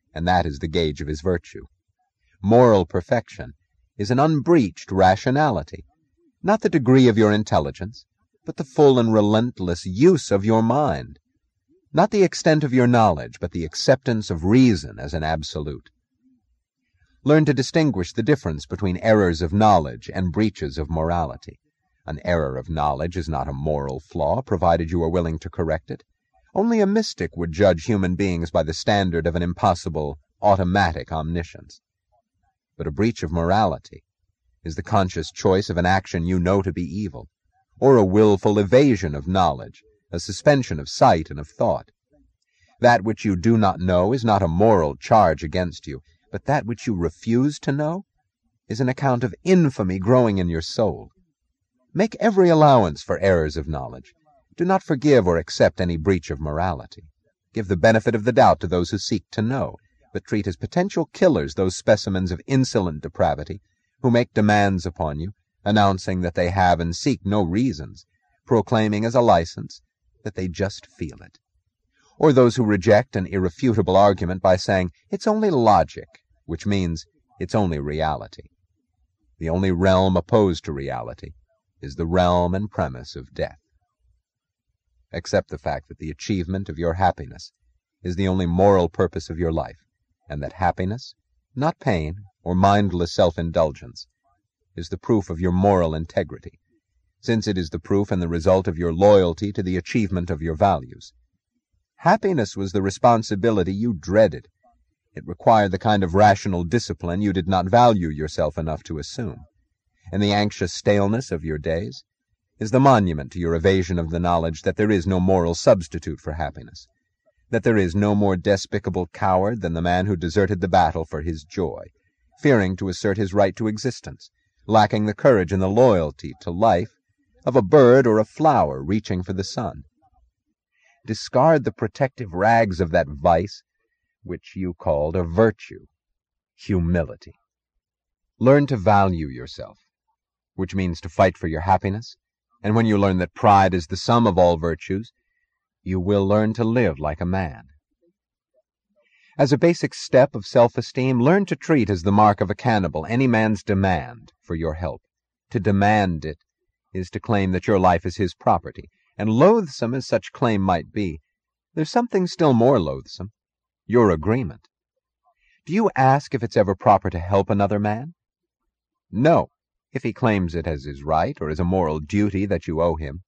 and that is the gauge of his virtue. Moral perfection is an unbreached rationality, not the degree of your intelligence, but the full and relentless use of your mind, not the extent of your knowledge, but the acceptance of reason as an absolute. Learn to distinguish the difference between errors of knowledge and breaches of morality. An error of knowledge is not a moral flaw, provided you are willing to correct it. Only a mystic would judge human beings by the standard of an impossible, automatic omniscience. But a breach of morality is the conscious choice of an action you know to be evil, or a willful evasion of knowledge, a suspension of sight and of thought. That which you do not know is not a moral charge against you, but that which you refuse to know is an account of infamy growing in your soul. Make every allowance for errors of knowledge. Do not forgive or accept any breach of morality. Give the benefit of the doubt to those who seek to know, but treat as potential killers those specimens of insolent depravity who make demands upon you, announcing that they have and seek no reasons, proclaiming as a license that they just feel it. Or those who reject an irrefutable argument by saying, "It's only logic," which means it's only reality. The only realm opposed to reality is the realm and premise of death. Accept the fact that the achievement of your happiness is the only moral purpose of your life, and that happiness, not pain or mindless self-indulgence, is the proof of your moral integrity, since it is the proof and the result of your loyalty to the achievement of your values. Happiness was the responsibility you dreaded. It required the kind of rational discipline you did not value yourself enough to assume. And the anxious staleness of your days is the monument to your evasion of the knowledge that there is no moral substitute for happiness, that there is no more despicable coward than the man who deserted the battle for his joy, fearing to assert his right to existence, lacking the courage and the loyalty to life of a bird or a flower reaching for the sun. Discard the protective rags of that vice which you called a virtue, humility. Learn to value yourself, which means to fight for your happiness, and when you learn that pride is the sum of all virtues, you will learn to live like a man. As a basic step of self-esteem, learn to treat as the mark of a cannibal any man's demand for your help. To demand it is to claim that your life is his property, and loathsome as such claim might be, there's something still more loathsome: your agreement. Do you ask if it's ever proper to help another man? No, if he claims it as his right or as a moral duty that you owe him.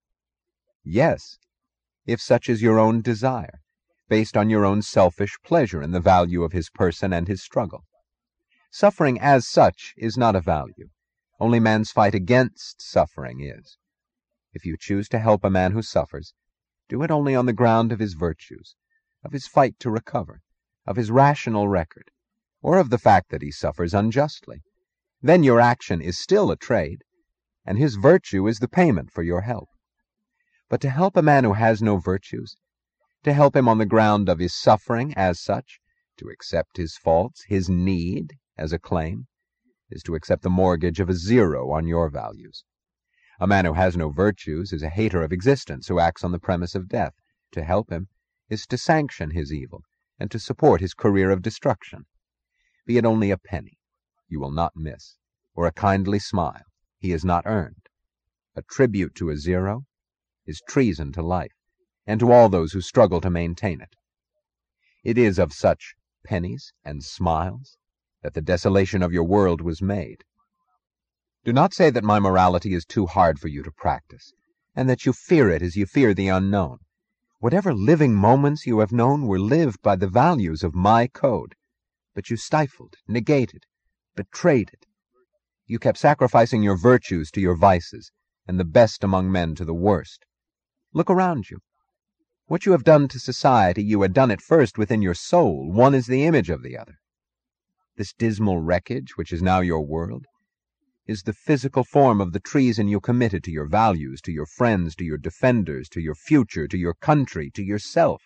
Yes, if such is your own desire, based on your own selfish pleasure in the value of his person and his struggle. Suffering as such is not a value. Only man's fight against suffering is. If you choose to help a man who suffers, do it only on the ground of his virtues, of his fight to recover, of his rational record, or of the fact that he suffers unjustly. Then your action is still a trade, and his virtue is the payment for your help. But to help a man who has no virtues, to help him on the ground of his suffering as such, to accept his faults, his need, as a claim, is to accept the mortgage of a zero on your values. A man who has no virtues is a hater of existence who acts on the premise of death. To help him is to sanction his evil and to support his career of destruction. Be it only a penny, you will not miss, or a kindly smile he has not earned. A tribute to a zero is treason to life, and to all those who struggle to maintain it. It is of such pennies and smiles that the desolation of your world was made. Do not say that my morality is too hard for you to practice, and that you fear it as you fear the unknown. Whatever living moments you have known were lived by the values of my code, but you stifled, negated, betrayed it. You kept sacrificing your virtues to your vices, and the best among men to the worst. Look around you. What you have done to society, you had done it first within your soul. One is the image of the other. This dismal wreckage, which is now your world, is the physical form of the treason you committed to your values, to your friends, to your defenders, to your future, to your country, to yourself.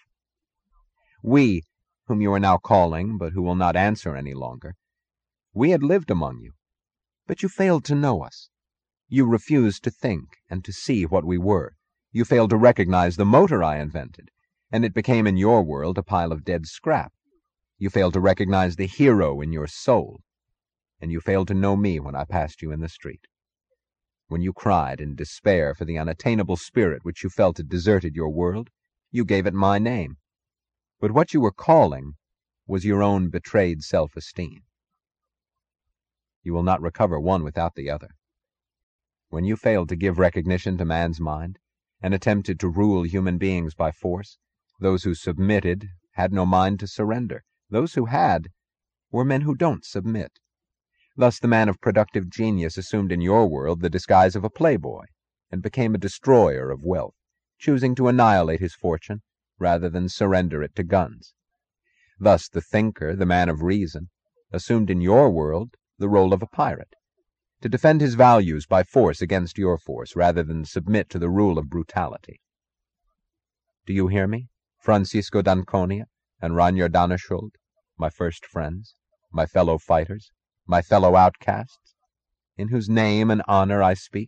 We, whom you are now calling, but who will not answer any longer, we had lived among you, but you failed to know us. You refused to think and to see what we were. You failed to recognize the motor I invented, and it became in your world a pile of dead scrap. You failed to recognize the hero in your soul, and you failed to know me when I passed you in the street. When you cried in despair for the unattainable spirit which you felt had deserted your world, you gave it my name. But what you were calling was your own betrayed self-esteem. You will not recover one without the other. When you failed to give recognition to man's mind, and attempted to rule human beings by force, those who submitted had no mind to surrender. Those who had were men who don't submit. Thus the man of productive genius assumed in your world the disguise of a playboy, and became a destroyer of wealth, choosing to annihilate his fortune rather than surrender it to guns. Thus the thinker, the man of reason, assumed in your world the role of a pirate, to defend his values by force against your force rather than submit to the rule of brutality. Do you hear me, Francisco d'Anconia and Ragnar Danneschuld, my first friends, my fellow fighters, my fellow outcasts, in whose name and honor I speak?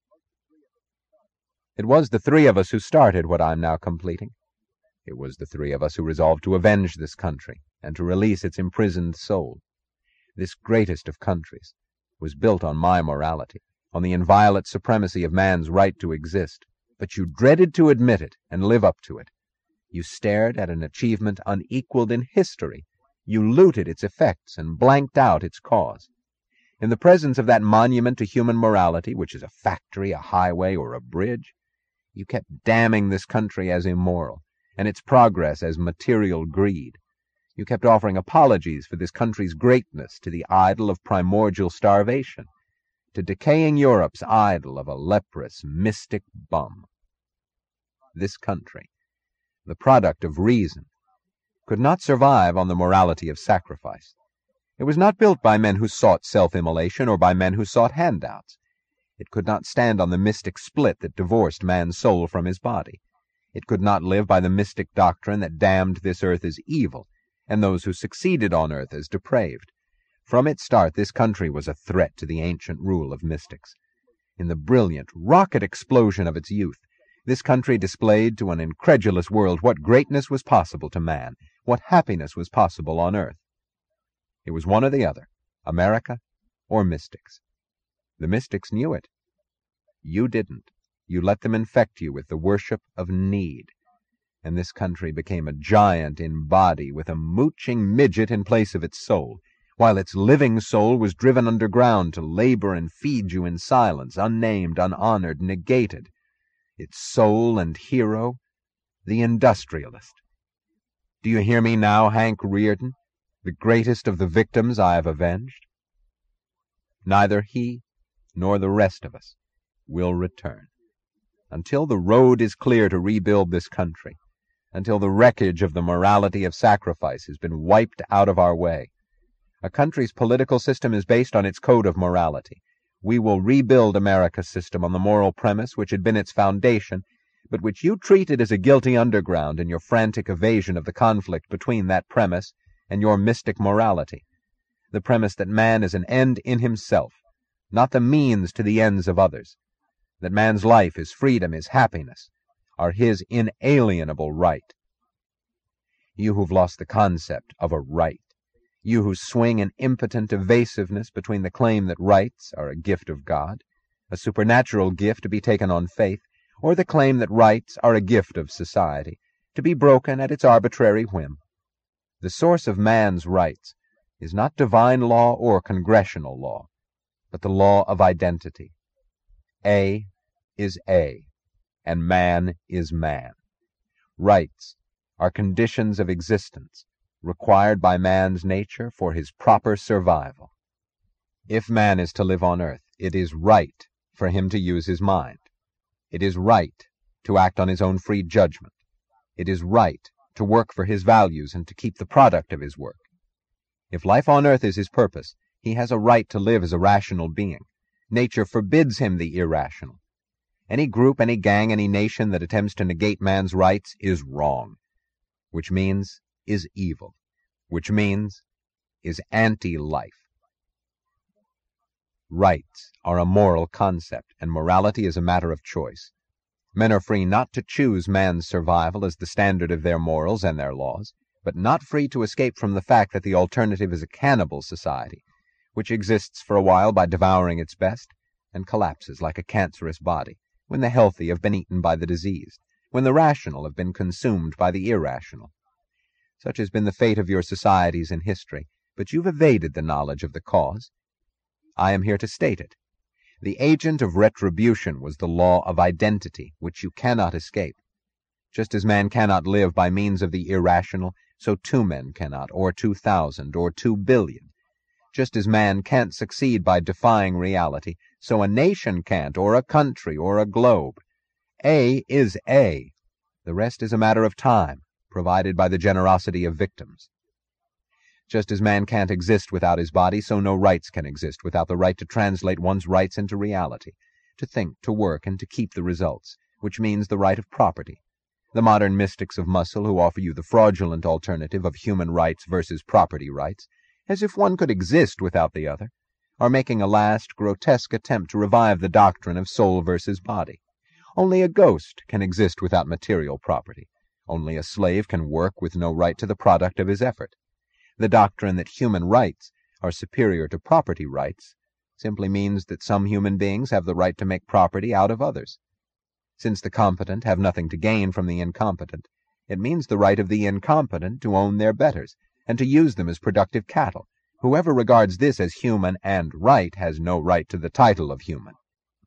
It was the three of us who started what I am now completing. It was the three of us who resolved to avenge this country and to release its imprisoned soul. This greatest of countries was built on my morality, on the inviolate supremacy of man's right to exist, but you dreaded to admit it and live up to it. You stared at an achievement unequaled in history. You looted its effects and blanked out its cause. In the presence of that monument to human morality, which is a factory, a highway, or a bridge, you kept damning this country as immoral, and its progress as material greed. You kept offering apologies for this country's greatness to the idol of primordial starvation, to decaying Europe's idol of a leprous, mystic bum. This country, the product of reason, could not survive on the morality of sacrifice. It was not built by men who sought self-immolation or by men who sought handouts. It could not stand on the mystic split that divorced man's soul from his body. It could not live by the mystic doctrine that damned this earth as evil, and those who succeeded on earth as depraved. From its start, this country was a threat to the ancient rule of mystics. In the brilliant, rocket explosion of its youth, this country displayed to an incredulous world what greatness was possible to man, what happiness was possible on earth. It was one or the other, America or mystics. The mystics knew it. You didn't. You let them infect you with the worship of need. And this country became a giant in body with a mooching midget in place of its soul, while its living soul was driven underground to labor and feed you in silence, unnamed, unhonored, negated. Its soul and hero, the industrialist. Do you hear me now, Hank Rearden, the greatest of the victims I have avenged? Neither he nor the rest of us will return. Until the road is clear to rebuild this country, until the wreckage of the morality of sacrifice has been wiped out of our way. A country's political system is based on its code of morality. We will rebuild America's system on the moral premise which had been its foundation, but which you treated as a guilty underground in your frantic evasion of the conflict between that premise and your mystic morality. The premise that man is an end in himself, not the means to the ends of others. That man's life, his freedom, his happiness are his inalienable right. You who've lost the concept of a right, you who swing in impotent evasiveness between the claim that rights are a gift of God, a supernatural gift to be taken on faith, or the claim that rights are a gift of society, to be broken at its arbitrary whim. The source of man's rights is not divine law or congressional law, but the law of identity. A is A, and man is man. Rights are conditions of existence required by man's nature for his proper survival. If man is to live on earth, it is right for him to use his mind. It is right to act on his own free judgment. It is right to work for his values and to keep the product of his work. If life on earth is his purpose, he has a right to live as a rational being. Nature forbids him the irrational. Any group, any gang, any nation that attempts to negate man's rights is wrong, which means is evil, which means is anti-life. Rights are a moral concept, and morality is a matter of choice. Men are free not to choose man's survival as the standard of their morals and their laws, but not free to escape from the fact that the alternative is a cannibal society, which exists for a while by devouring its best, and collapses like a cancerous body, when the healthy have been eaten by the diseased, when the rational have been consumed by the irrational. Such has been the fate of your societies in history, but you've evaded the knowledge of the cause. I am here to state it. The agent of retribution was the law of identity, which you cannot escape. Just as man cannot live by means of the irrational, so 2 men cannot, or 2,000, or 2 billion. Just as man can't succeed by defying reality, so a nation can't, or a country, or a globe. A is A. The rest is a matter of time, provided by the generosity of victims. Just as man can't exist without his body, so no rights can exist without the right to translate one's rights into reality, to think, to work, and to keep the results, which means the right of property. The modern mystics of muscle who offer you the fraudulent alternative of human rights versus property rights, as if one could exist without the other, are making a last grotesque attempt to revive the doctrine of soul versus body. Only a ghost can exist without material property. Only a slave can work with no right to the product of his effort. The doctrine that human rights are superior to property rights simply means that some human beings have the right to make property out of others. Since the competent have nothing to gain from the incompetent, it means the right of the incompetent to own their betters, and to use them as productive cattle. Whoever regards this as human and right has no right to the title of human.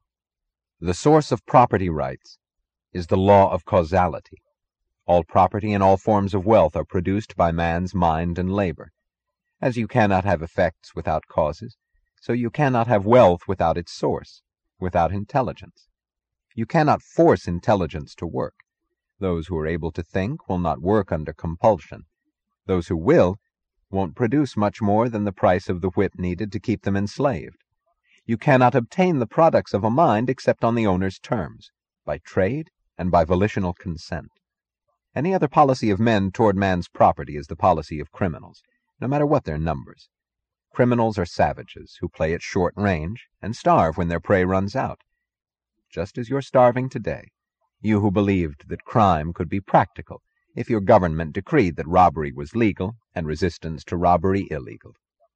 The source of property rights is the law of causality. All property and all forms of wealth are produced by man's mind and labor. As you cannot have effects without causes, so you cannot have wealth without its source, without intelligence. You cannot force intelligence to work. Those who are able to think will not work under compulsion. Those who will won't produce much more than the price of the whip needed to keep them enslaved. You cannot obtain the products of a mind except on the owner's terms, by trade and by volitional consent. Any other policy of men toward man's property is the policy of criminals, no matter what their numbers. Criminals are savages who play at short range and starve when their prey runs out. Just as you're starving today, you who believed that crime could be practical if your government decreed that robbery was legal and resistance to robbery illegal.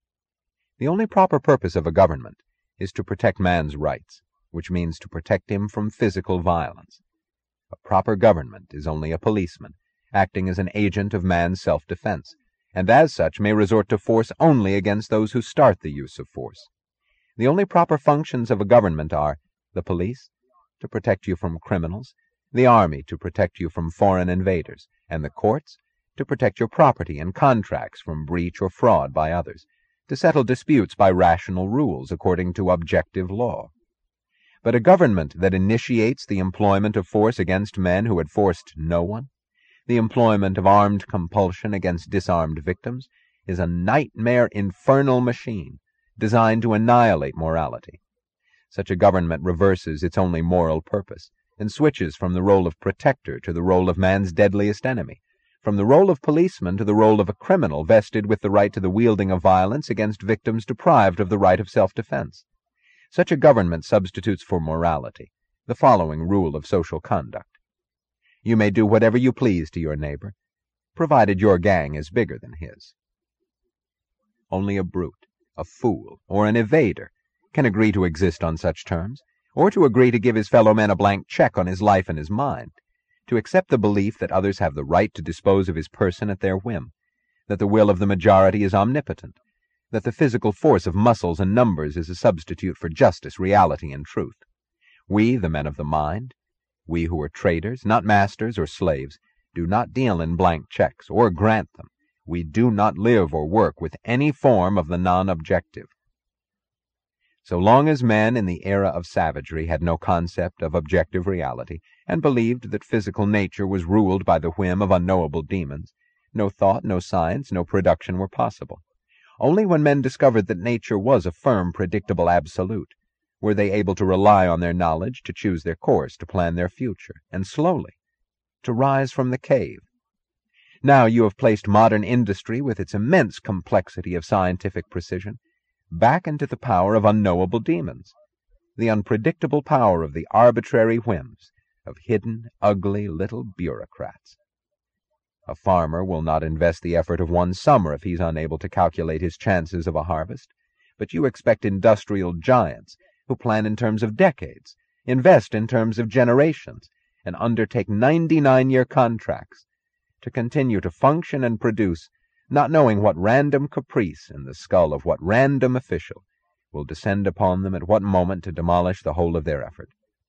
The only proper purpose of a government is to protect man's rights, which means to protect him from physical violence. A proper government is only a policeman, acting as an agent of man's self-defense, and as such may resort to force only against those who start the use of force. The only proper functions of a government are the police, to protect you from criminals, the army to protect you from foreign invaders, and the courts to protect your property and contracts from breach or fraud by others, to settle disputes by rational rules according to objective law. But a government that initiates the employment of force against men who had forced no one, the employment of armed compulsion against disarmed victims, is a nightmare infernal machine designed to annihilate morality. Such a government reverses its only moral purpose, and switches from the role of protector to the role of man's deadliest enemy, from the role of policeman to the role of a criminal vested with the right to the wielding of violence against victims deprived of the right of self-defense. Such a government substitutes for morality the following rule of social conduct. You may do whatever you please to your neighbor, provided your gang is bigger than his. Only a brute, a fool, or an evader can agree to exist on such terms, or to agree to give his fellow men a blank check on his life and his mind, to accept the belief that others have the right to dispose of his person at their whim, that the will of the majority is omnipotent, that the physical force of muscles and numbers is a substitute for justice, reality, and truth. We, the men of the mind, we who are traders, not masters or slaves, do not deal in blank checks or grant them. We do not live or work with any form of the non-objective. So long as men in the era of savagery had no concept of objective reality, and believed that physical nature was ruled by the whim of unknowable demons, no thought, no science, no production were possible. Only when men discovered that nature was a firm, predictable absolute were they able to rely on their knowledge to choose their course, to plan their future, and slowly to rise from the cave. Now you have placed modern industry, with its immense complexity of scientific precision, back into the power of unknowable demons, the unpredictable power of the arbitrary whims of hidden, ugly little bureaucrats. A farmer will not invest the effort of one summer if he's unable to calculate his chances of a harvest, but you expect industrial giants who plan in terms of decades, invest in terms of generations, and undertake 99-year contracts to continue to function and produce, not knowing what random caprice in the skull of what random official will descend upon them at what moment to demolish the whole of their effort.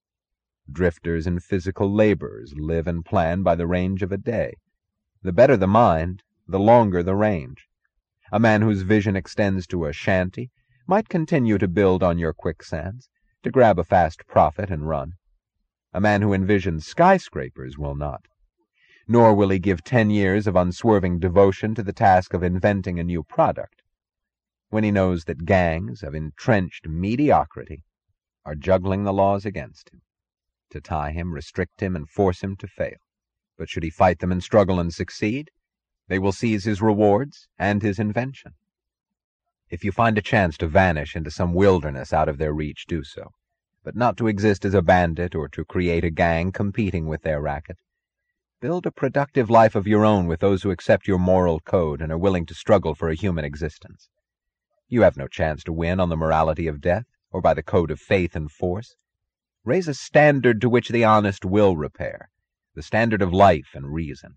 Drifters and physical laborers live and plan by the range of a day. The better the mind, the longer the range. A man whose vision extends to a shanty might continue to build on your quicksands, to grab a fast profit and run. A man who envisions skyscrapers will not. Nor will he give 10 years of unswerving devotion to the task of inventing a new product, when he knows that gangs of entrenched mediocrity are juggling the laws against him, to tie him, restrict him, and force him to fail. But should he fight them and struggle and succeed, they will seize his rewards and his invention. If you find a chance to vanish into some wilderness out of their reach, do so, but not to exist as a bandit or to create a gang competing with their racket. Build a productive life of your own with those who accept your moral code and are willing to struggle for a human existence. You have no chance to win on the morality of death or by the code of faith and force. Raise a standard to which the honest will repair, the standard of life and reason.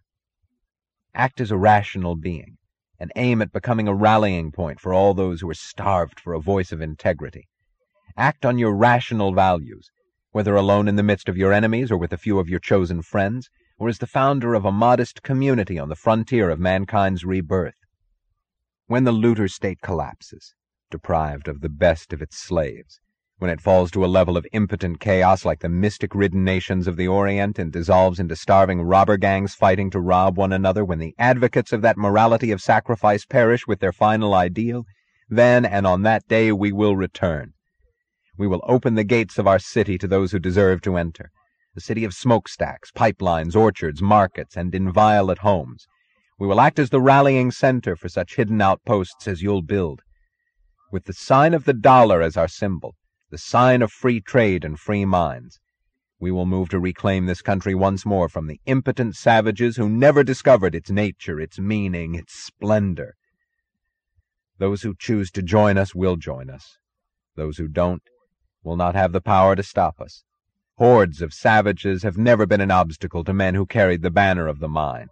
Act as a rational being, and aim at becoming a rallying point for all those who are starved for a voice of integrity. Act on your rational values, whether alone in the midst of your enemies or with a few of your chosen friends, or as the founder of a modest community on the frontier of mankind's rebirth. When the looter state collapses, deprived of the best of its slaves, when it falls to a level of impotent chaos like the mystic-ridden nations of the Orient and dissolves into starving robber gangs fighting to rob one another, when the advocates of that morality of sacrifice perish with their final ideal, then and on that day we will return. We will open the gates of our city to those who deserve to enter, the city of smokestacks, pipelines, orchards, markets, and inviolate homes. We will act as the rallying center for such hidden outposts as you'll build. With the sign of the dollar as our symbol, the sign of free trade and free minds, we will move to reclaim this country once more from the impotent savages who never discovered its nature, its meaning, its splendor. Those who choose to join us will join us. Those who don't will not have the power to stop us. Hordes of savages have never been an obstacle to men who carried the banner of the mind.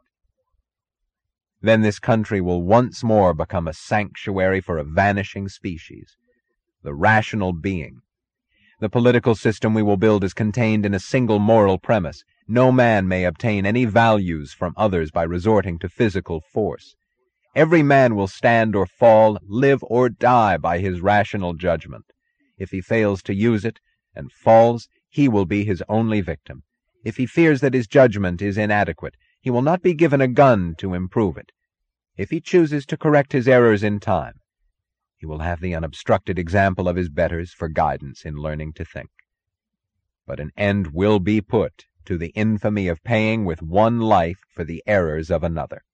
Then this country will once more become a sanctuary for a vanishing species, the rational being. The political system we will build is contained in a single moral premise. No man may obtain any values from others by resorting to physical force. Every man will stand or fall, live or die by his rational judgment. If he fails to use it and falls, he will be his only victim. If he fears that his judgment is inadequate, he will not be given a gun to improve it. If he chooses to correct his errors in time, he will have the unobstructed example of his betters for guidance in learning to think. But an end will be put to the infamy of paying with one life for the errors of another.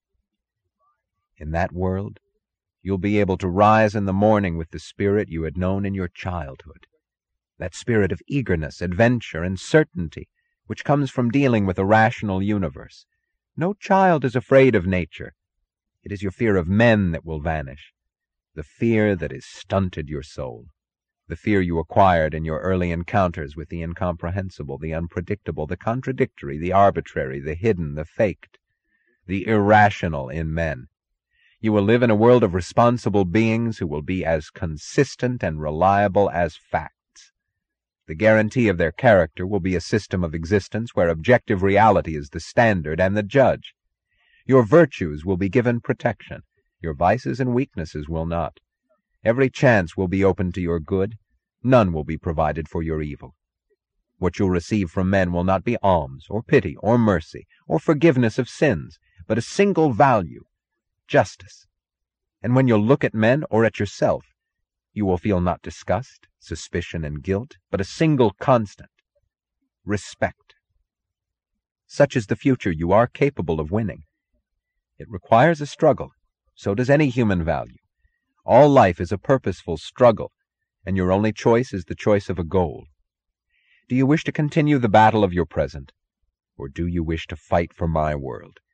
In that world, you'll be able to rise in the morning with the spirit you had known in your childhood, that spirit of eagerness, adventure, and certainty which comes from dealing with a rational universe. No child is afraid of nature. It is your fear of men that will vanish, the fear that has stunted your soul, the fear you acquired in your early encounters with the incomprehensible, the unpredictable, the contradictory, the arbitrary, the hidden, the faked, the irrational in men. You will live in a world of responsible beings who will be as consistent and reliable as facts. The guarantee of their character will be a system of existence where objective reality is the standard and the judge. Your virtues will be given protection. Your vices and weaknesses will not. Every chance will be open to your good. None will be provided for your evil. What you'll receive from men will not be alms, or pity, or mercy, or forgiveness of sins, but a single value, justice. And when you'll look at men or at yourself, you will feel not disgust, suspicion, and guilt, but a single constant, respect. Such is the future you are capable of winning. It requires a struggle. So does any human value. All life is a purposeful struggle, and your only choice is the choice of a goal. Do you wish to continue the battle of your present, or do you wish to fight for my world?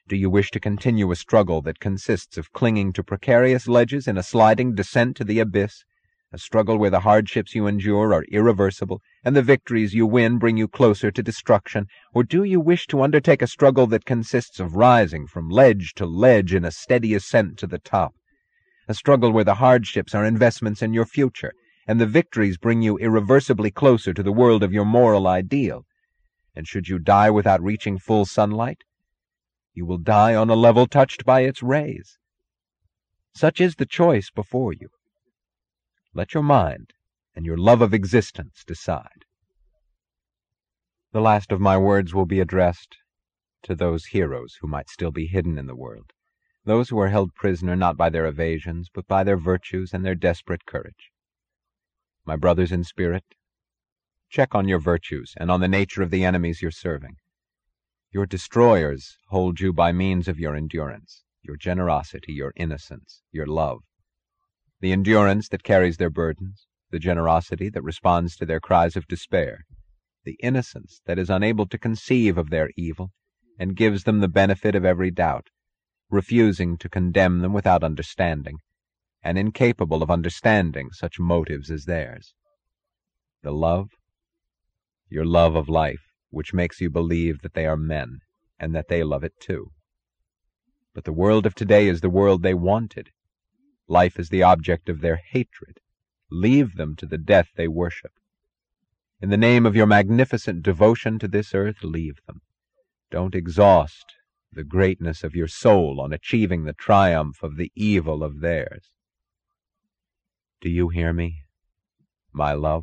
Do you wish to continue a struggle that consists of clinging to precarious ledges in a sliding descent to the abyss, a struggle where the hardships you endure are irreversible, and the victories you win bring you closer to destruction? Or do you wish to undertake a struggle that consists of rising from ledge to ledge in a steady ascent to the top, a struggle where the hardships are investments in your future, and the victories bring you irreversibly closer to the world of your moral ideal? And should you die without reaching full sunlight, you will die on a level touched by its rays. Such is the choice before you. Let your mind and your love of existence decide. The last of my words will be addressed to those heroes who might still be hidden in the world, those who are held prisoner not by their evasions, but by their virtues and their desperate courage. My brothers in spirit, check on your virtues and on the nature of the enemies you're serving. Your destroyers hold you by means of your endurance, your generosity, your innocence, your love. The endurance that carries their burdens, the generosity that responds to their cries of despair, the innocence that is unable to conceive of their evil and gives them the benefit of every doubt, refusing to condemn them without understanding, and incapable of understanding such motives as theirs. The love, your love of life, which makes you believe that they are men, and that they love it too. But the world of today is the world they wanted. Life is the object of their hatred. Leave them to the death they worship. In the name of your magnificent devotion to this earth, leave them. Don't exhaust the greatness of your soul on achieving the triumph of the evil of theirs. Do you hear me, my love?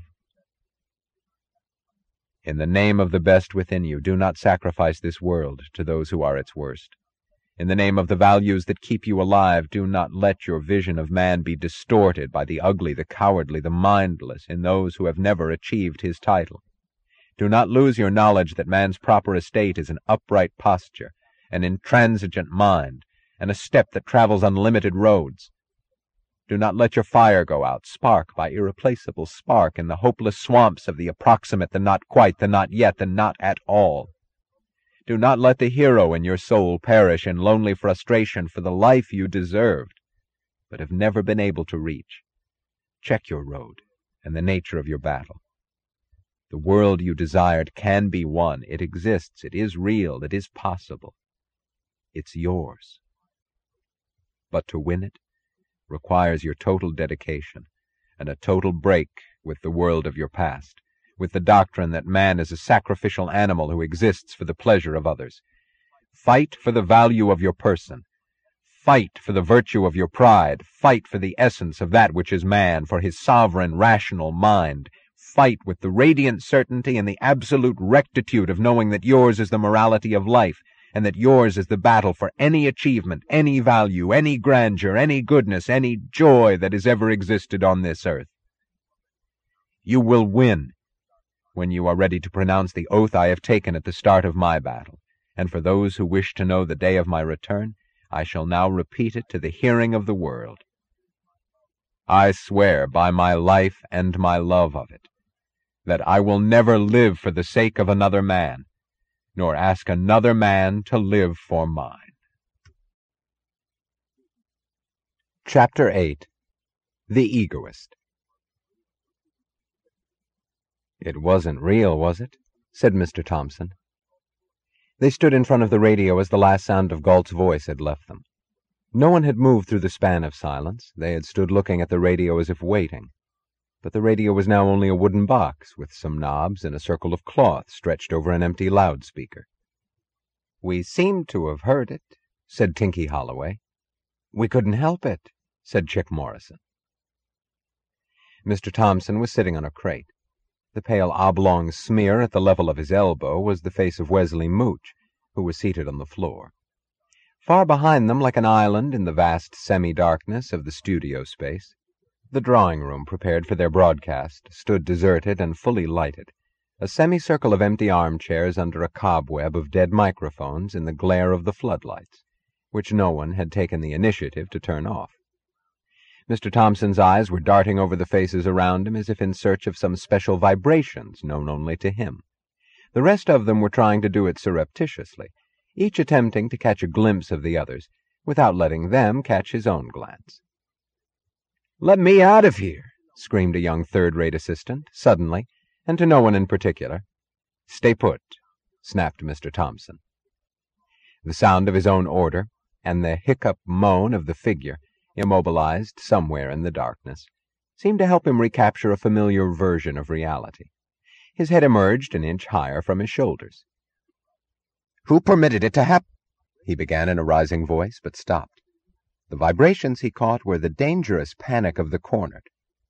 In the name of the best within you, do not sacrifice this world to those who are its worst. In the name of the values that keep you alive, do not let your vision of man be distorted by the ugly, the cowardly, the mindless in those who have never achieved his title. Do not lose your knowledge that man's proper estate is an upright posture, an intransigent mind, and a step that travels unlimited roads. Do not let your fire go out, spark by irreplaceable spark, in the hopeless swamps of the approximate, the not quite, the not yet, the not at all. Do not let the hero in your soul perish in lonely frustration for the life you deserved, but have never been able to reach. Check your road and the nature of your battle. The world you desired can be won. It exists. It is real. It is possible. It's yours. But to win it requires your total dedication and a total break with the world of your past, with the doctrine that man is a sacrificial animal who exists for the pleasure of others. Fight for the value of your person. Fight for the virtue of your pride. Fight for the essence of that which is man, for his sovereign, rational mind. Fight with the radiant certainty and the absolute rectitude of knowing that yours is the morality of life, and that yours is the battle for any achievement, any value, any grandeur, any goodness, any joy that has ever existed on this earth. You will win when you are ready to pronounce the oath I have taken at the start of my battle, and for those who wish to know the day of my return, I shall now repeat it to the hearing of the world. I swear by my life and my love of it, that I will never live for the sake of another man, nor ask another man to live for mine. Chapter 8. The Egoist. It wasn't real, was it? Said Mr. Thompson. They stood in front of the radio as the last sound of Galt's voice had left them. No one had moved through the span of silence. They had stood looking at the radio as if waiting. But the radio was now only a wooden box with some knobs and a circle of cloth stretched over an empty loudspeaker. We seemed to have heard it, said Tinky Holloway. We couldn't help it, said Chick Morrison. Mr. Thompson was sitting on a crate. The pale oblong smear at the level of his elbow was the face of Wesley Mooch, who was seated on the floor. Far behind them, like an island in the vast semi-darkness of the studio space, the drawing-room prepared for their broadcast stood deserted and fully lighted, a semicircle of empty armchairs under a cobweb of dead microphones in the glare of the floodlights, which no one had taken the initiative to turn off. Mr. Thompson's eyes were darting over the faces around him as if in search of some special vibrations known only to him. The rest of them were trying to do it surreptitiously, each attempting to catch a glimpse of the others, without letting them catch his own glance. "Let me out of here!" screamed a young third-rate assistant, suddenly, and to no one in particular. "Stay put," snapped Mr. Thompson. The sound of his own order, and the hiccup moan of the figure, immobilized somewhere in the darkness, seemed to help him recapture a familiar version of reality. His head emerged an inch higher from his shoulders. "Who permitted it to happen?" he began in a rising voice, but stopped. The vibrations he caught were the dangerous panic of the cornered.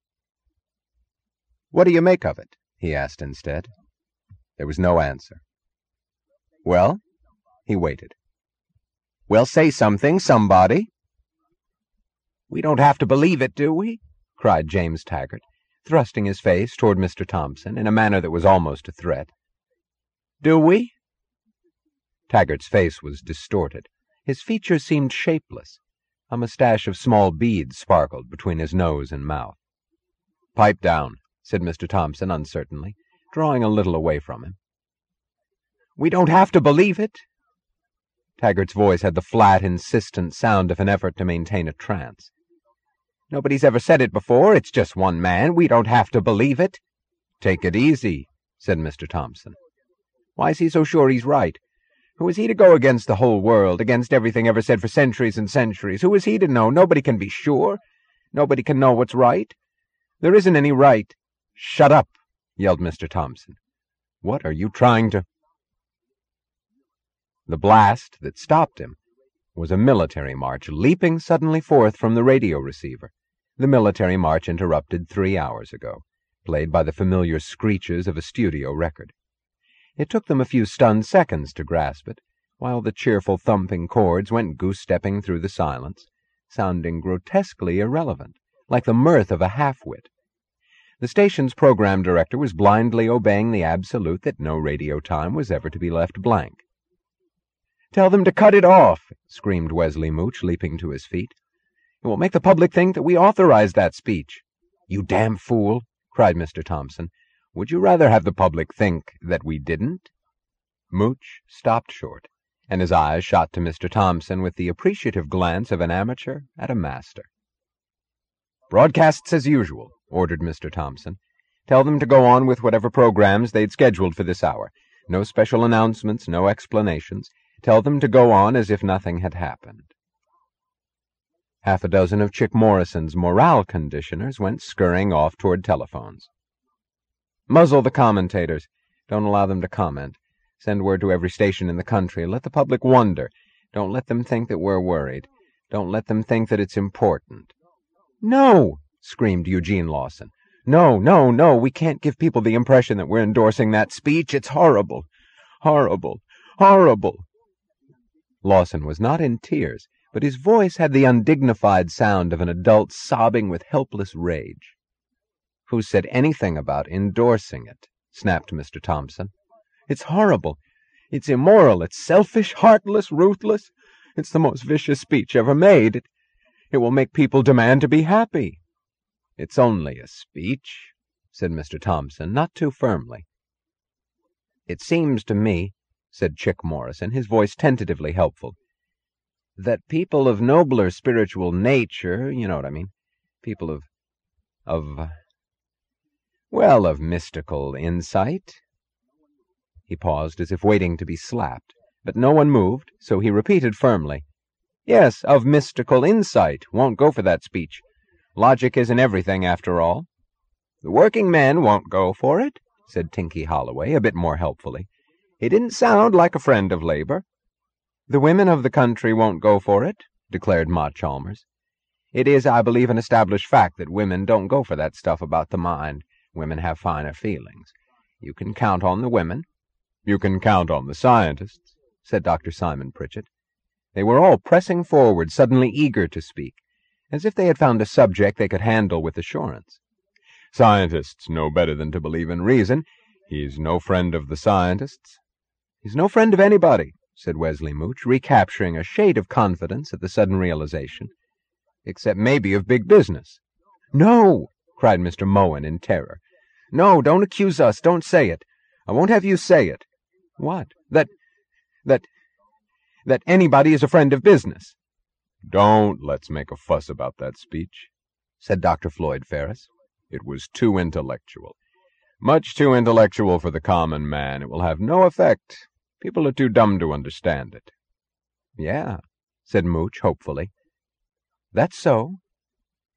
"What do you make of it?" he asked instead. There was no answer. "Well?" He waited. "Well, say something, somebody." "We don't have to believe it, do we?" cried James Taggart, thrusting his face toward Mr. Thompson in a manner that was almost a threat. "Do we?" Taggart's face was distorted. His features seemed shapeless. A mustache of small beads sparkled between his nose and mouth. "Pipe down," said Mr. Thompson uncertainly, drawing a little away from him. "We don't have to believe it." Taggart's voice had the flat, insistent sound of an effort to maintain a trance. "Nobody's ever said it before. It's just one man. We don't have to believe it." "Take it easy," said Mr. Thompson. "Why is he so sure he's right? Who is he to go against the whole world, against everything ever said for centuries and centuries? Who is he to know? Nobody can be sure. Nobody can know what's right. There isn't any right." "Shut up," yelled Mr. Thompson. "What are you trying to—" The blast that stopped him was a military march leaping suddenly forth from the radio receiver, the military march interrupted 3 hours ago, played by the familiar screeches of a studio record. It took them a few stunned seconds to grasp it, while the cheerful thumping chords went goose-stepping through the silence, sounding grotesquely irrelevant, like the mirth of a half-wit. The station's program director was blindly obeying the absolute that no radio time was ever to be left blank. "Tell them to cut it off," screamed Wesley Mooch, leaping to his feet. "It will make the public think that we authorized that speech." "You damn fool," cried Mr. Thompson. "Would you rather have the public think that we didn't?" Mooch stopped short, and his eyes shot to Mr. Thompson with the appreciative glance of an amateur at a master. "Broadcasts as usual," ordered Mr. Thompson. "Tell them to go on with whatever programs they'd scheduled for this hour. No special announcements, no explanations. Tell them to go on as if nothing had happened." Half a dozen of Chick Morrison's morale conditioners went scurrying off toward telephones. "Muzzle the commentators. Don't allow them to comment. Send word to every station in the country. Let the public wonder. Don't let them think that we're worried. Don't let them think that it's important." "No!" screamed Eugene Lawson. "No, no, no! We can't give people the impression that we're endorsing that speech. It's horrible. Horrible. Horrible." Lawson was not in tears, but his voice had the undignified sound of an adult sobbing with helpless rage. "Who said anything about endorsing it?" snapped Mr. Thompson. "It's horrible. It's immoral. It's selfish, heartless, ruthless. It's the most vicious speech ever made. It will make people demand to be happy." "It's only a speech," said Mr. Thompson, not too firmly. "It seems to me," said Chick Morrison, his voice tentatively helpful, "that people of nobler spiritual nature, you know what I mean, people of mystical insight." He paused as if waiting to be slapped, but no one moved, so he repeated firmly, "Yes, of mystical insight, won't go for that speech. Logic isn't everything, after all." "The working men won't go for it," said Tinky Holloway, a bit more helpfully. "He didn't sound like a friend of labor." "The women of the country won't go for it," declared Ma Chalmers. "It is, I believe, an established fact that women don't go for that stuff about the mind. Women have finer feelings. You can count on the women." "You can count on the scientists," said Dr. Simon Pritchett. They were all pressing forward, suddenly eager to speak, as if they had found a subject they could handle with assurance. "Scientists know better than to believe in reason. He's no friend of the scientists." "He's no friend of anybody," said Wesley Mooch, recapturing a shade of confidence at the sudden realization, "except maybe of big business." "No!" cried Mr. Moen in terror. "No, don't accuse us. Don't say it. I won't have you say it." "What?" That that anybody is a friend of business." "Don't let's make a fuss about that speech," said Dr. Floyd Ferris. "It was too intellectual. Much too intellectual for the common man. It will have no effect. People are too dumb to understand it." "Yeah," said Mooch hopefully. "That's so.